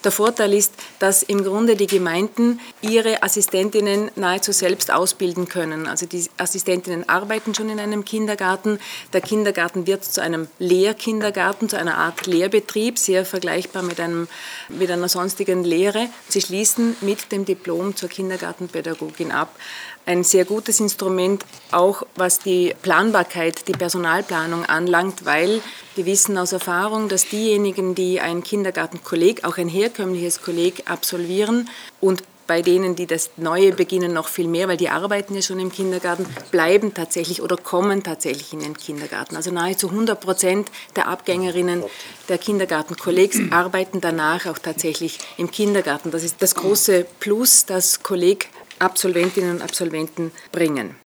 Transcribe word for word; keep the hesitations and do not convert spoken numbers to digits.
Der Vorteil ist, dass im Grunde die Gemeinden ihre Assistentinnen nahezu selbst ausbilden können. Also die Assistentinnen arbeiten schon in einem Kindergarten. Der Kindergarten wird zu einem Lehrkindergarten, zu einer Art Lehrbetrieb, sehr vergleichbar mit, einem, mit einer sonstigen Lehre. Sie schließen mit dem Diplom zur Kindergartenpädagogin ab. Ein sehr gutes Instrument, auch was die Planbarkeit, die Personalplanung anlangt, weil wir wissen aus Erfahrung, dass diejenigen, die ein Kindergartenkolleg, auch ein herkömmliches Kolleg absolvieren und bei denen, die das Neue beginnen, noch viel mehr, weil die arbeiten ja schon im Kindergarten, bleiben tatsächlich oder kommen tatsächlich in den Kindergarten. Also nahezu hundert Prozent der Abgängerinnen der Kindergartenkollegs arbeiten danach auch tatsächlich im Kindergarten. Das ist das große Plus, das Kolleg Absolventinnen und Absolventen bringen.